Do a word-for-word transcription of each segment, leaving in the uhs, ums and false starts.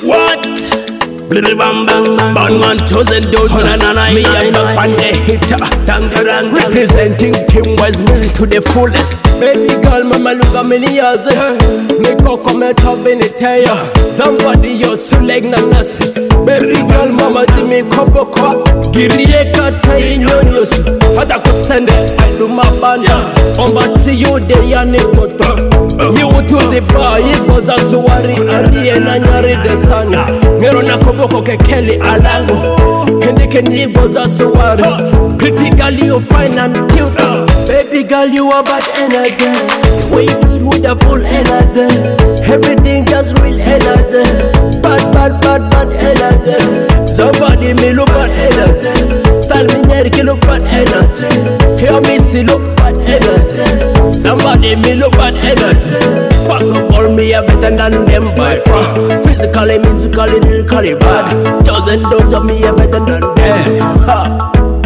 What? Bang bang bang. Bang one thousand dollars. Me and my fan the hitter. Dang dang dang. Representing Team West Mill to the fullest. Baby girl, mama look at me years. Me coco me top in the tire. Somebody you select na nasi. Baby girl, mama di me kopo kwa. Giriye kata inyonyos. Hada kusende aidu mabanda. Omba ti you de ya ni koto. You to the bar, it goes a suwari. Ari na nyari de sana. Mero na kopo ke Kelly Alango. Kende kende goes a suwari. Pretty girl, you fine and cute. Baby girl, you are bad energy. The way you do it with a full energy. Everything just real energy. Bad, bad, bad, bad energy. Somebody me look bad energy. Style me near look bad energy. Hear me see look bad energy. Somebody me look bad energy. First of all, me a better than them by far. Physically, musically, lyrically bad. Dozen dogs of me a better than them. Ha.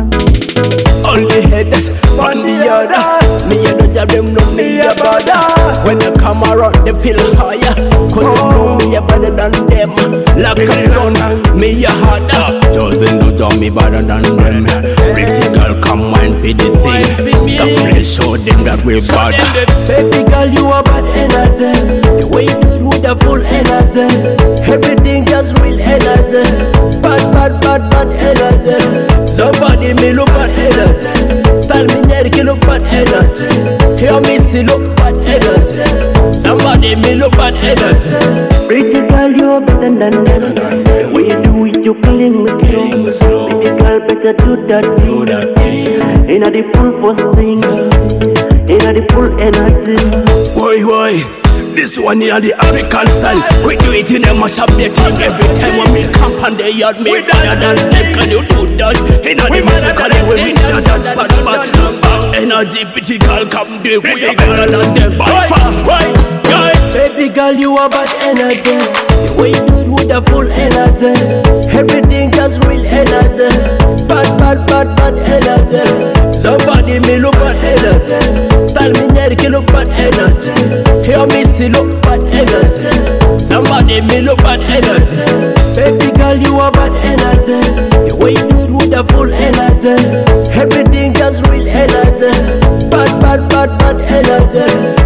All the haters on the other. Me and the job them know me a bother. When they come around they feel higher. Cause they know me a better than them. Like a stone, me a harder. Dozen dogs of me better than them. Pretty girl come wine for the thing. Come please show them that we're bad. Baby girl, you a bad energy. The way you do it with a full energy. Everything just real energy. Bad, bad, bad, bad energy. Somebody me look bad energy. Style me near look bad energy. Hear me see look bad energy. Somebody me look bad energy. Pretty girl, you are better than them. The way you do it, you killing me slow. Pretty girl, better do that. Do that. Inna the full force thing. Inna the full energy. Why, why? This one in the African style. We do it in a mash up the team. Every time when we camp on the yard, me better than them. Can you do that? In the musical way, we better than bad, bad, bad energy. Pretty girl, come do it. We are better than them. By far, why? Baby girl, you a bad energy. The way you do it with a full energy. Everything just real energy. Bad, bad, bad, bad energy. Somebody me look bad energy. Style me near look bad energy. Hear me see look bad energy. Somebody me look bad energy. Baby girl, you a bad energy. The way you do it with a full energy. Everything just real energy. Bad, bad, bad, bad energy.